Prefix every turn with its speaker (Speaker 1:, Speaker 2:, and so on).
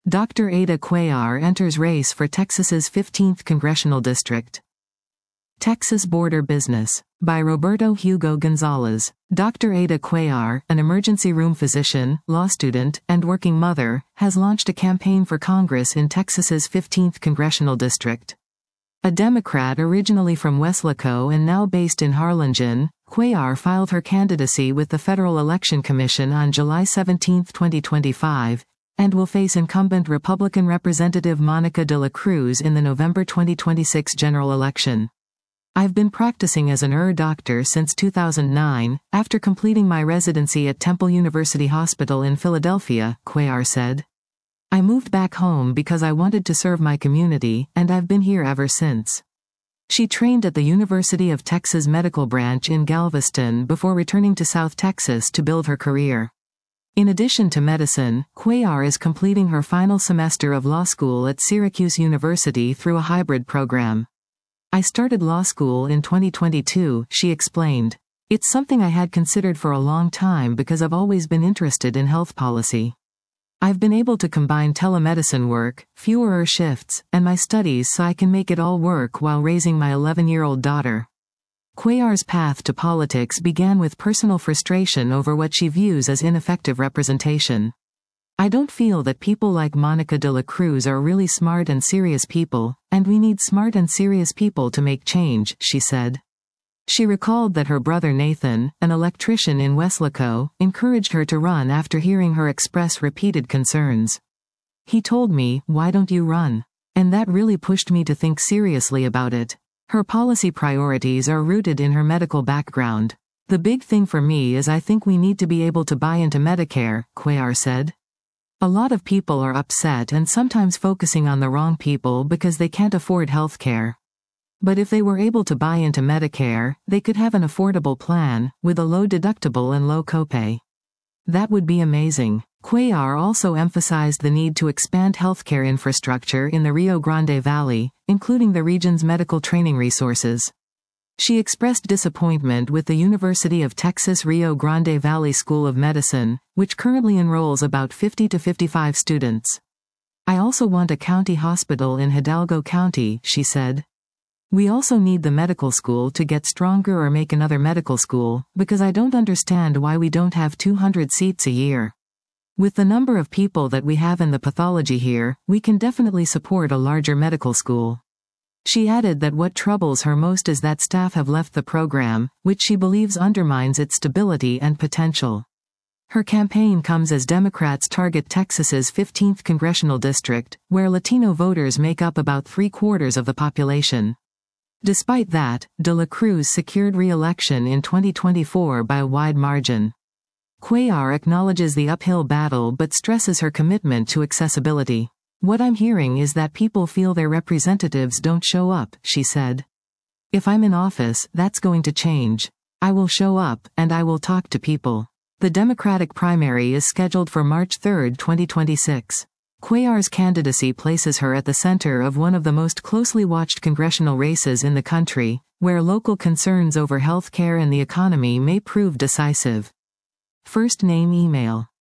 Speaker 1: Dr. Ada Cuellar enters race for Texas's 15th congressional district. Texas Border Business. By Roberto Hugo Gonzalez. Dr. Ada Cuellar, an emergency room physician, law student, and working mother, has launched a campaign for Congress in Texas's 15th congressional district. A Democrat originally from Weslaco and now based in Harlingen, Cuellar filed her candidacy with the Federal Election Commission on July 17, 2025, and will face incumbent Republican Representative Monica de la Cruz in the November 2026 general election. I've been practicing as an doctor since 2009, after completing my residency at Temple University Hospital in Philadelphia, Cuellar said. I moved back home because I wanted to serve my community, and I've been here ever since. She trained at the University of Texas Medical Branch in Galveston before returning to South Texas to build her career. In addition to medicine, Cuellar is completing her final semester of law school at Syracuse University through a hybrid program. I started law school in 2022, she explained. It's something I had considered for a long time because I've always been interested in health policy. I've been able to combine telemedicine work, fewer shifts, and my studies so I can make it all work while raising my 11-year-old daughter. Cuellar's path to politics began with personal frustration over what she views as ineffective representation. I don't feel that people like Monica de la Cruz are really smart and serious people, and we need smart and serious people to make change, she said. She recalled that her brother Nathan, an electrician in Weslaco, encouraged her to run after hearing her express repeated concerns. He told me, "Why don't you run?" And that really pushed me to think seriously about it. Her policy priorities are rooted in her medical background. The big thing for me is I think we need to be able to buy into Medicare, Cuellar said. A lot of people are upset and sometimes focusing on the wrong people because they can't afford health care. But if they were able to buy into Medicare, they could have an affordable plan, with a low deductible and low copay. That would be amazing. Cuellar also emphasized the need to expand healthcare infrastructure in the Rio Grande Valley, including the region's medical training resources. She expressed disappointment with the University of Texas Rio Grande Valley School of Medicine, which currently enrolls about 50 to 55 students. I also want a county hospital in Hidalgo County, she said. We also need the medical school to get stronger or make another medical school, because I don't understand why we don't have 200 seats a year. With the number of people that we have in the pathology here, we can definitely support a larger medical school. She added that what troubles her most is that staff have left the program, which she believes undermines its stability and potential. Her campaign comes as Democrats target Texas's 15th congressional district, where Latino voters make up about 3/4 of the population. Despite that, de la Cruz secured re-election in 2024 by a wide margin. Cuellar acknowledges the uphill battle but stresses her commitment to accessibility. What I'm hearing is that people feel their representatives don't show up, she said. If I'm in office, that's going to change. I will show up, and I will talk to people. The Democratic primary is scheduled for March 3, 2026. Cuellar's candidacy places her at the center of one of the most closely watched congressional races in the country, where local concerns over health care and the economy may prove decisive. First name email.